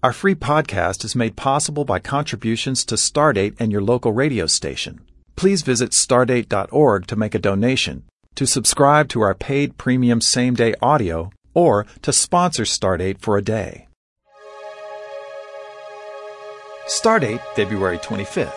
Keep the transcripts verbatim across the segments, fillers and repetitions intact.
Our free podcast is made possible by contributions to Stardate and your local radio station. Please visit stardate dot org to make a donation, to subscribe to our paid premium same-day audio, or to sponsor Stardate for a day. Stardate, February twenty-fifth.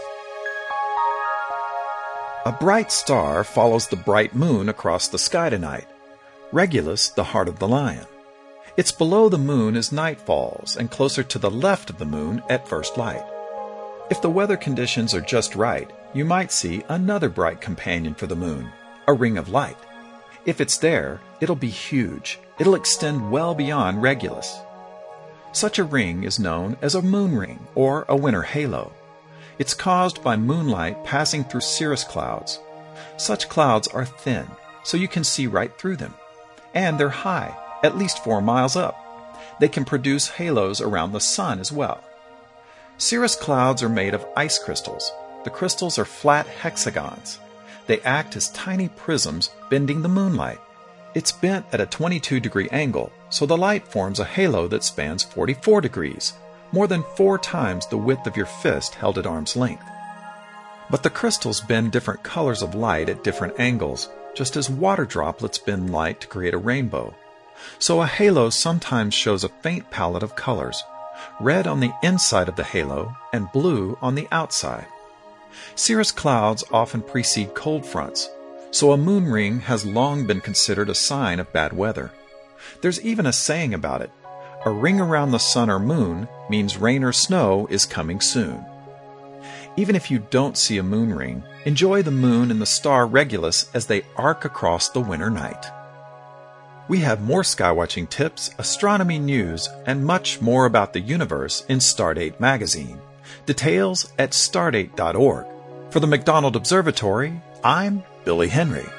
A bright star follows the bright moon across the sky tonight. Regulus, the heart of the lion. It's below the moon as night falls and closer to the left of the moon at first light. If the weather conditions are just right, you might see another bright companion for the moon, a ring of light. If it's there, it'll be huge. It'll extend well beyond Regulus. Such a ring is known as a moon ring or a winter halo. It's caused by moonlight passing through cirrus clouds. Such clouds are thin, so you can see right through them. And they're high, at least four miles up. They can produce halos around the sun as well. Cirrus clouds are made of ice crystals. The crystals are flat hexagons. They act as tiny prisms bending the moonlight. It's bent at a twenty-two degree angle, so the light forms a halo that spans forty-four degrees, more than four times the width of your fist held at arm's length. But the crystals bend different colors of light at different angles, just as water droplets bend light to create a rainbow. So a halo sometimes shows a faint palette of colors, red on the inside of the halo and blue on the outside. Cirrus clouds often precede cold fronts, so a moon ring has long been considered a sign of bad weather. There's even a saying about it: a ring around the sun or moon means rain or snow is coming soon. Even if you don't see a moon ring, enjoy the moon and the star Regulus as they arc across the winter night. We have more skywatching tips, astronomy news, and much more about the universe in Stardate magazine. Details at stardate dot org. For the McDonald Observatory, I'm Billy Henry.